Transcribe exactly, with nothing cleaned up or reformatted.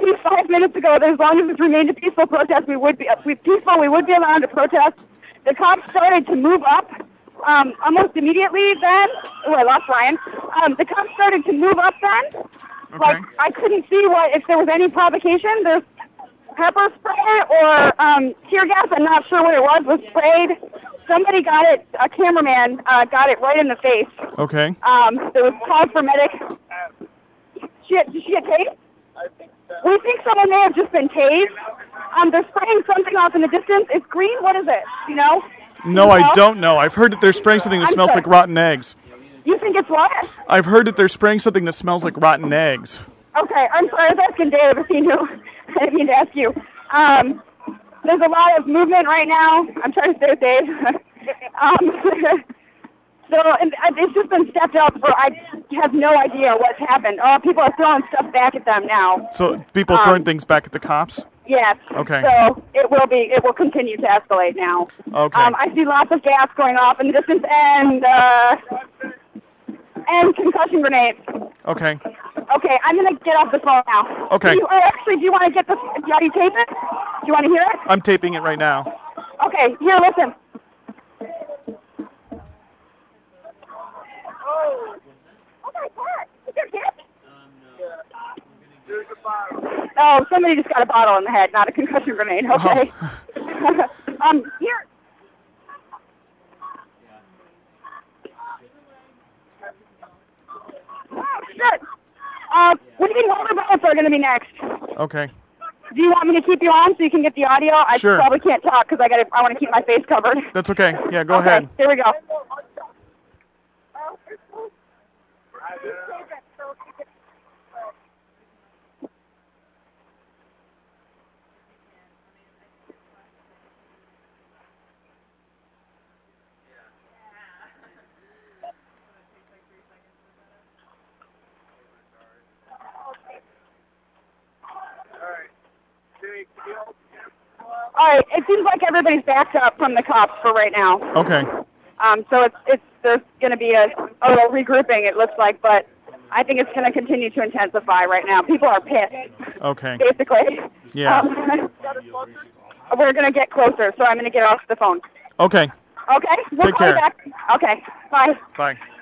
me five minutes ago that as long as it remained a peaceful protest, we would be we peaceful. We would be allowed to protest. The cops started to move up um, almost immediately. Then, oh, I lost Ryan. Um, the cops started to move up then. Okay. Like I couldn't see what if there was any provocation. There's pepper spray or um, tear gas. I'm not sure what it was. Was sprayed. Somebody got it. A cameraman uh, got it right in the face. Okay. Um, there was calls for medic. She had, did she get tased? I think so. We think someone may have just been tased. Um, they're spraying something off in the distance. It's green. What is it? You know? No, you I know? don't know. I've heard that they're spraying something that I'm smells sorry. like rotten eggs. You think it's what? I've heard that they're spraying something that smells like rotten eggs. Okay, I'm sorry. I was asking Dave if he knew. I didn't mean to ask you. Um, there's a lot of movement right now. I'm trying to stay with Dave. um, so and it's just been stepped up for, I have no idea what's happened. Oh, people are throwing stuff back at them now. So people Um, throwing things back at the cops? Yes. Okay. So it will be, it will continue to escalate now. Okay. Um, I see lots of gas going off in the distance and, uh, and concussion grenades. Okay. Okay, I'm going to get off the phone now. Okay. Do you, or actually, do you want to get the, do you tape it? Do you want to hear it? I'm taping it right now. Okay, here, listen. Oh. Oh my God. Is there gas? There's a bottle. Oh, somebody just got a bottle in the head, not a concussion grenade. Okay. Oh. um, here. Oh, shit. Uh, what do you think older bullets are going to be next? Okay. Do you want me to keep you on so you can get the audio? I Sure. probably can't talk because I got I want to keep my face covered. That's okay. Yeah, go Okay, ahead. here we go. All right, it seems like everybody's backed up from the cops for right now. Okay. Um, so it's it's there's going to be a, a little regrouping, it looks like, but I think it's going to continue to intensify right now. People are pissed, Okay. basically. Yeah. Um, we're going to get closer, so I'm going to get off the phone. Okay. Okay? We'll Take call you care. back. Okay. Bye. Bye.